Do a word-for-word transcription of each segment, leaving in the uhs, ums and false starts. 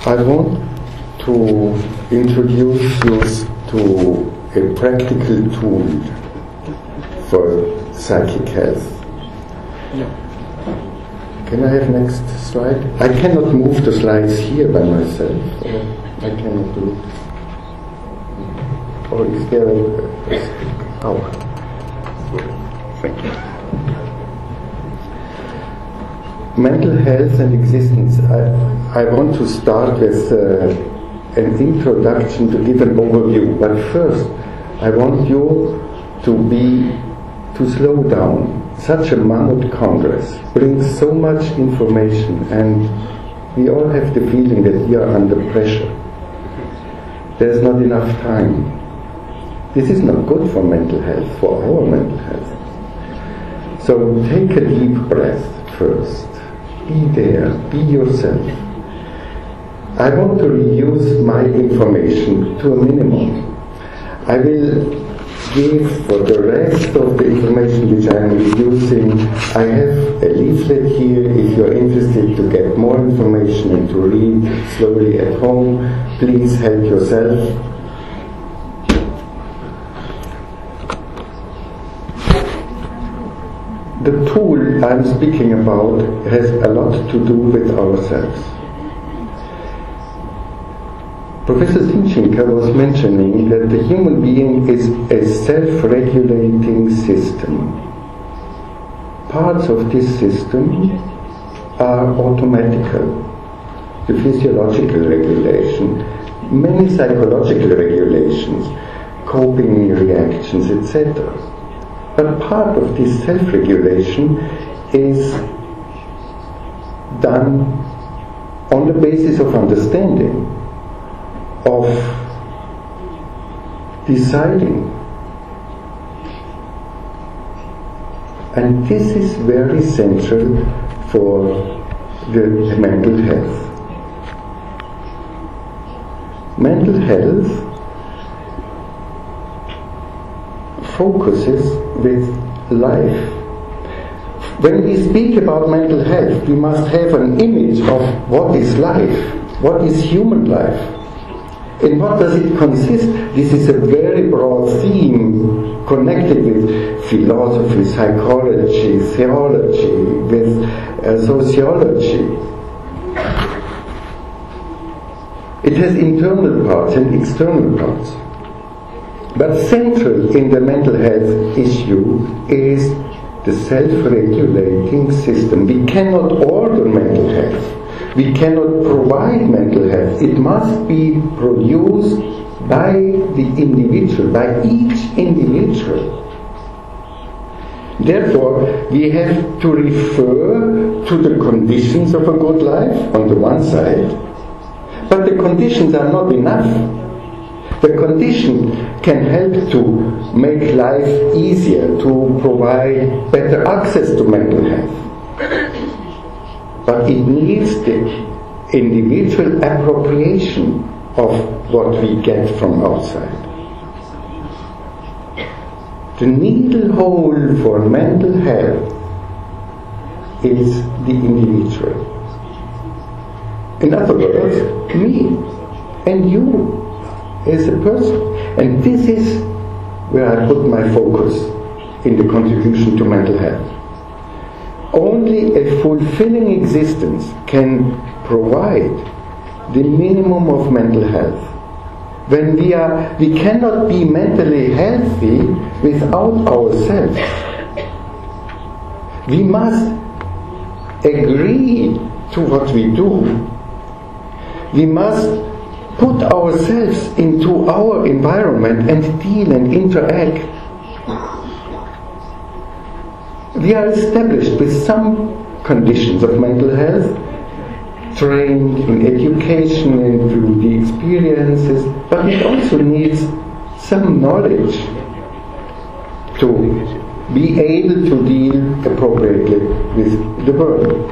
I want to introduce you to a practical tool for psychic health. Can I have next slide? I cannot move the slides here by myself. I cannot do it. Or is there a... Oh. Thank you. Mental health and existence. I, I want to start with uh, an introduction to give an overview. But first, I want you to be, to slow down. Such a mammoth congress brings so much information, and we all have the feeling that we are under pressure. There's not enough time. This is not good for mental health, for our mental health. So take a deep breath first. Be there, be yourself. I want to reuse my information to a minimum. I will give for the rest of the information which I am using. I have a leaflet here if you are interested to get more information and to read slowly at home. Please help yourself. The tool I'm speaking about has a lot to do with ourselves. Professor Zinchenko was mentioning that the human being is a self-regulating system. Parts of this system are automatical. The physiological regulation, many psychological regulations, coping reactions, et cetera. But part of this self-regulation is done on the basis of understanding, of deciding. And this is very central for the mental health. Mental health focuses with life. When we speak about mental health, we must have an image of what is life, what is human life. In what does it consist? This is a very broad theme connected with philosophy, psychology, theology, with uh, sociology. It has internal parts and external parts. But central in the mental health issue is the self-regulating system. We cannot order mental health. We cannot provide mental health. It must be produced by the individual, by each individual. Therefore, we have to refer to the conditions of a good life on the one side, but the conditions are not enough. The condition can help to make life easier, to provide better access to mental health. But it needs the individual appropriation of what we get from outside. The needle hole for mental health is the individual. In other words, me and you as a person. And this is where I put my focus in the contribution to mental health. Only a fulfilling existence can provide the minimum of mental health. When we are, we cannot be mentally healthy without ourselves. We must agree to what we do. We must put ourselves into our environment and deal and interact. We are established with some conditions of mental health, trained in education and through the experiences, but it also needs some knowledge to be able to deal appropriately with the world.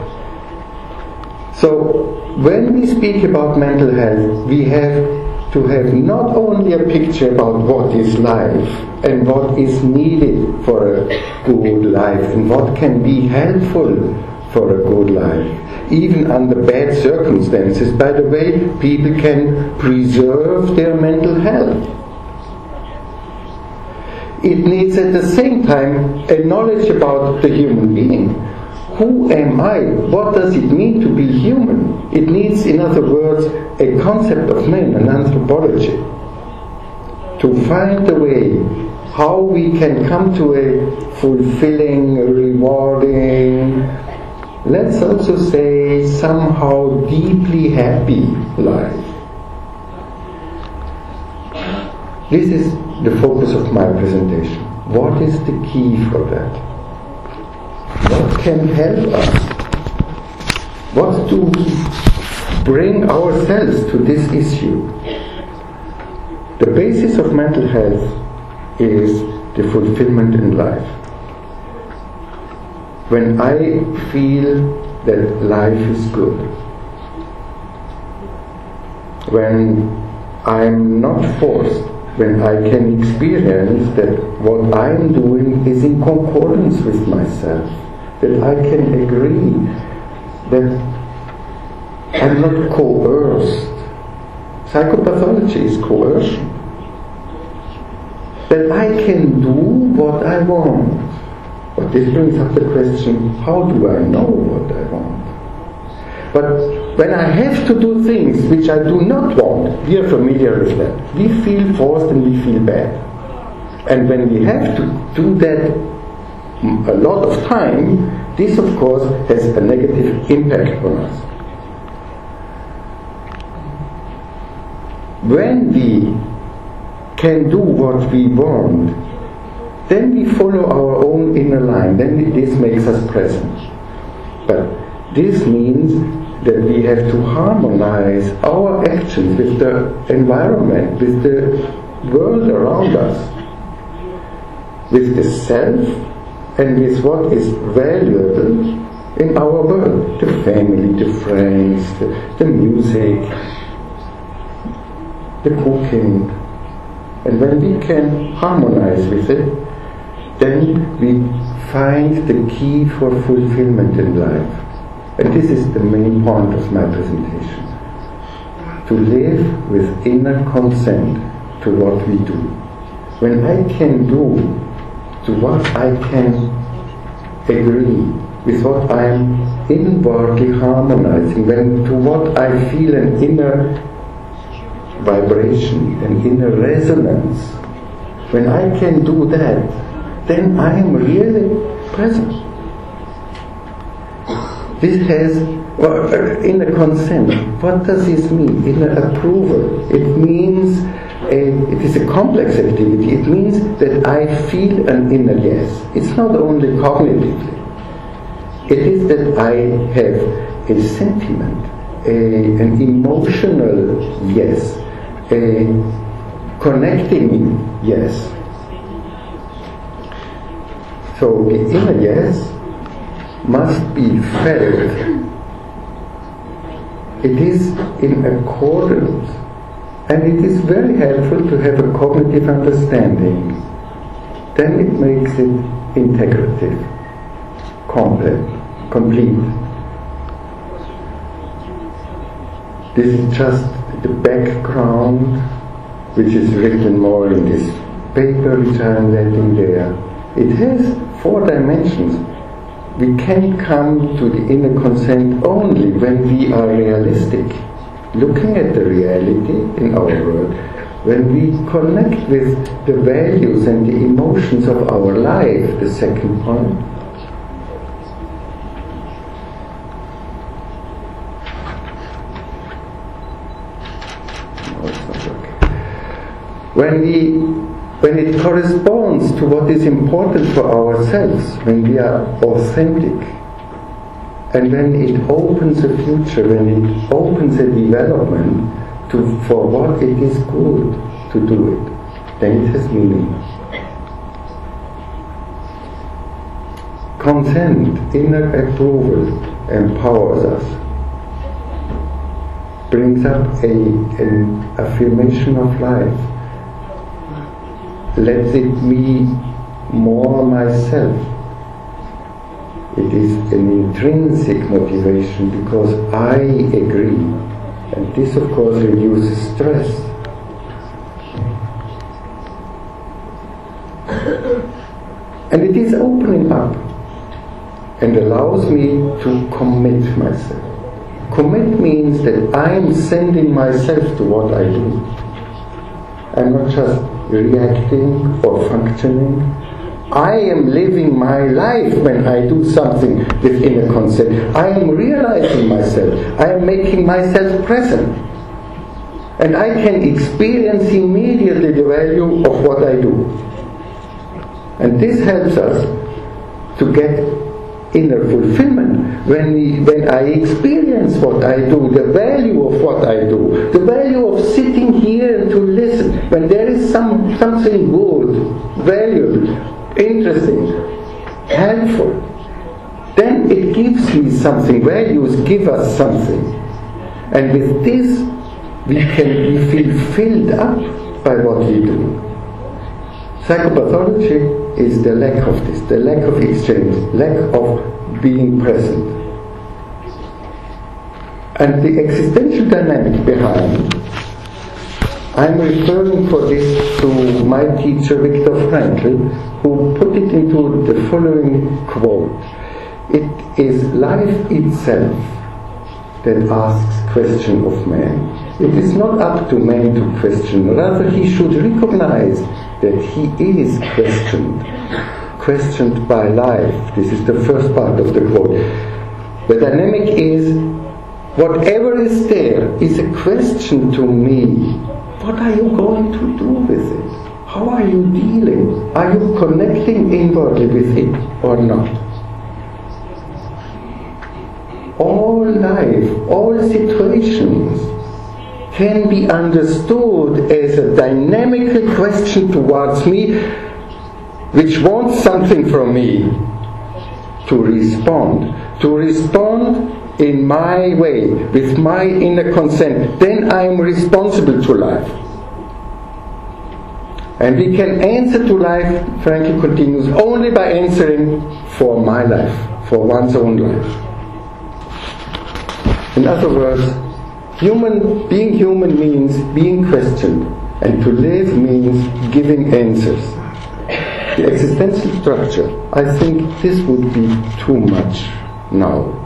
So, when we speak about mental health, we have to have not only a picture about what is life and what is needed for a good life and what can be helpful for a good life. Even under bad circumstances, by the way, people can preserve their mental health. It needs at the same time a knowledge about the human being. Who am I? What does it mean to be human? It needs, in other words, a concept of man, an anthropology, to find a way how we can come to a fulfilling, rewarding, let's also say somehow deeply happy life. This is the focus of my presentation. What is the key for that? What can help us? What do we bring ourselves to this issue? The basis of mental health is the fulfillment in life. When I feel that life is good, when I'm not forced, when I can experience that what I'm doing is in concordance with myself, that I can agree, that I'm not coerced. Psychopathology is coercion. That I can do what I want. But this brings up the question, how do I know what I want? But when I have to do things which I do not want, we are familiar with that. We feel forced and we feel bad. And when we have to do that a lot of time, this of course has a negative impact on us. When we can do what we want, then we follow our own inner line, then this makes us present. But this means that we have to harmonize our actions with the environment, with the world around us, with the self, and with what is valuable in our world, the family, the friends, the, the music, the cooking. And when we can harmonize with it, then we find the key for fulfillment in life. And this is the main point of my presentation. To live with inner consent to what we do. When I can do to what I can agree, with what I am inwardly harmonizing, when to what I feel an inner vibration, an inner resonance, when I can do that, then I am really present. This has well, inner consent. What does this mean? Inner approval. It means a, it is a complex activity. It means that I feel an inner yes. It's not only cognitively. It is that I have a sentiment, a, an emotional yes, a connecting yes. So the inner yes must be felt. It is in accordance, and it is very helpful to have a cognitive understanding. Then it makes it integrative, complete, complete. This is just the background, which is written more in this paper which I am letting there. It has four dimensions. We can come to the inner consent only when we are realistic, looking at the reality in our world, when we connect with the values and the emotions of our life, the second point. No, it's not working. When we When it corresponds to what is important for ourselves, when we are authentic, and when it opens a future, when it opens a development to, for what it is good to do it, then it has meaning. Consent, inner approval, empowers us, brings up a, an affirmation of life. Let it be more myself. It is an intrinsic motivation because I agree. And this, of course, reduces stress. And it is opening up and allows me to commit myself. Commit means that I'm sending myself to what I do. I'm not just reacting or functioning. I am living my life when I do something with inner consent. I am realizing myself. I am making myself present. And I can experience immediately the value of what I do. And this helps us to get inner fulfillment. When, we, when I experience what I do, the value of what I do, the value of sitting here and to listen, when there is some something good, valuable, interesting, helpful, then it gives me something. Values give us something. And with this, we can we feel filled up by what we do. Psychopathology is the lack of this, the lack of exchange, lack of being present. And the existential dynamic behind, I'm referring for this to my teacher Viktor Frankl, who put it into the following quote: "It is life itself that asks question of man. It is not up to man to question, rather he should recognize that he is questioned, questioned by life." This is the first part of the quote. The dynamic is, whatever is there is a question to me. What are you going to do with it? How are you dealing? Are you connecting inwardly with it or not? All life, all situations can be understood as a dynamical question towards me, which wants something from me to respond. To respond in my way, with my inner consent. Then I am responsible to life. And we can answer to life, Frankl continues, only by answering for my life, for one's own life. In other words, human, being human means being questioned, and to live means giving answers. The existential structure, I think this would be too much now.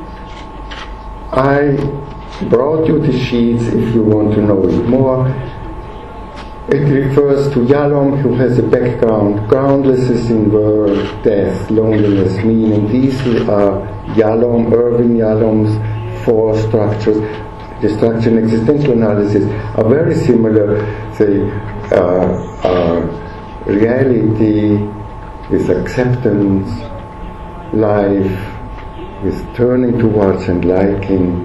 I brought you the sheets if you want to know it more. It refers to Yalom, who has a background, groundlessness in world, death, loneliness, meaning. These are Yalom, Irving Yalom's four structures. The structure and existential analysis are very similar. They uh, are reality with acceptance, life with turning towards and liking,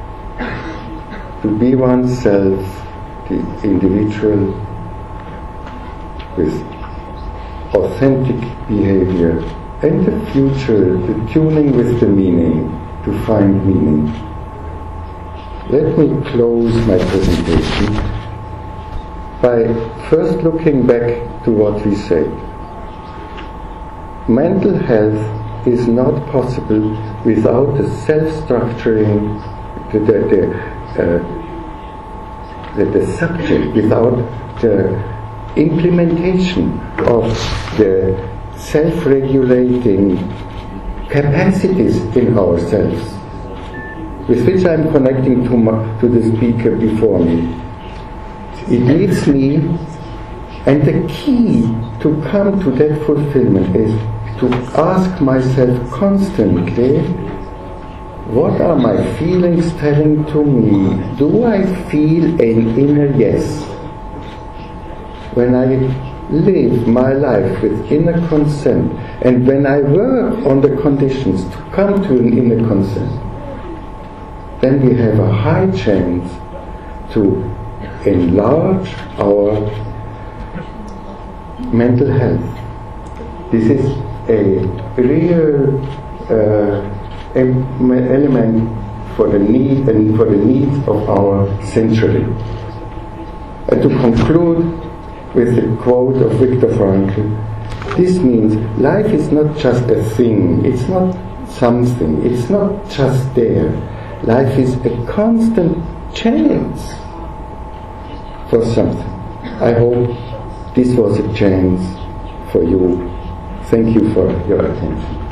to be oneself, the individual, with authentic behavior, and the future, the tuning with the meaning, to find meaning. Let me close my presentation by first looking back to what we said. Mental health is not possible without the self-structuring, the, the, the, uh, the, the subject, without the implementation of the self-regulating capacities in ourselves, with which I'm connecting to, my, to the speaker before me. It needs me, and the key to come to that fulfillment is to ask myself constantly, what are my feelings telling to me? Do I feel an inner yes? When I live my life with inner consent, and when I work on the conditions to come to an inner consent, then we have a high chance to enlarge our mental health. This is a real uh, element for the need and for the needs of our century. And to conclude with the quote of Viktor Frankl, this means life is not just a thing, it's not something. It's not just there. Life is a constant chance for something. I hope this was a chance for you. Thank you for your attention.